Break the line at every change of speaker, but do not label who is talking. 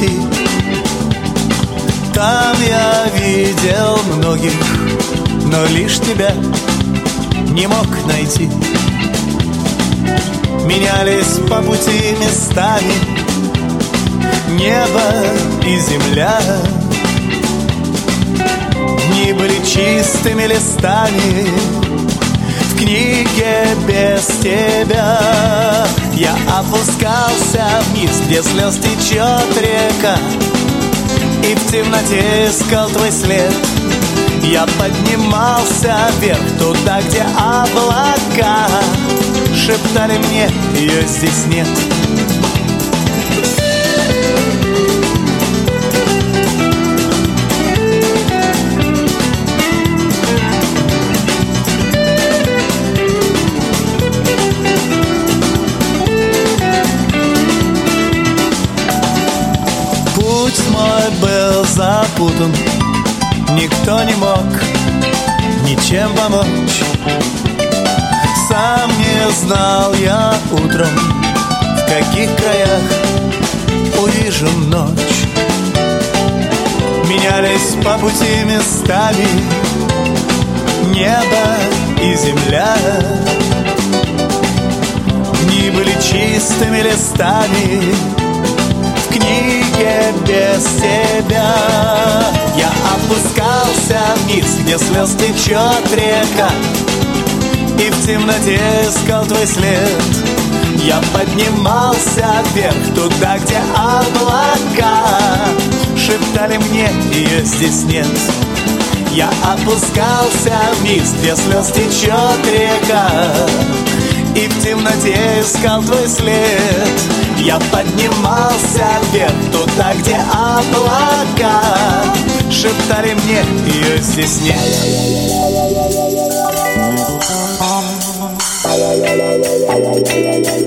пути. Там я видел многих, но лишь тебя не мог найти. Менялись по пути местами небо и земля. Дни были чистыми листами в книге без тебя. Я опускался вниз, где слез течет река, и в темноте искал твой след. Я поднимался вверх, туда, где облака шептали мне: ее здесь нет. Путь мой был запутан, никто не мог ничем помочь. Сам не знал я утром, в каких краях увижу ночь. Менялись по пути местами небо и земля. Дни были чистыми листами в книге без тебя. Я опускался вниз, где слез течет река, и в темноте искал твой след. Я поднимался вверх, туда, где облака шептали мне: ее здесь нет. Я опускался вниз, где слез течет река, и в темноте искал твой след. Я поднимался вверх, туда, где облака шептали мне: ее здесь нет. La la la la la la la la la la la.